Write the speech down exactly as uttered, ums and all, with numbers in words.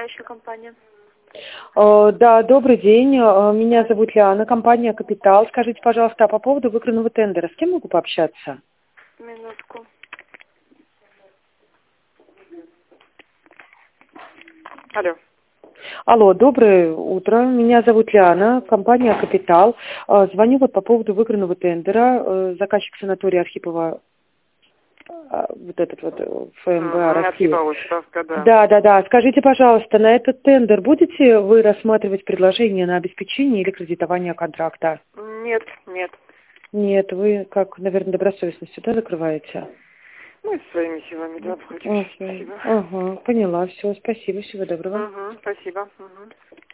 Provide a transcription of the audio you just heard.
управляющая компания. Э, Да, добрый день. Э, Меня зовут Лиана, компания «Капитал». Скажите, пожалуйста, а по поводу выигранного тендера, с кем могу пообщаться? Минутку. Алло. Алло, доброе утро. Меня зовут Лиана, компания «Капитал». Э, Звоню вот по поводу выигранного тендера. Э, Заказчик санатория Архипова, э, вот этот вот э, ФМБ Россия. Архипова, ставка, да. Да, да, да. Скажите, пожалуйста, на этот тендер будете вы рассматривать предложение на обеспечение или кредитование контракта? Нет, нет. Нет, вы, как, наверное, добросовестностью, да, закрываете? Мы своими силами, да, Ага, Спасибо. ага, поняла, все, спасибо, всего доброго. Угу, спасибо. Угу.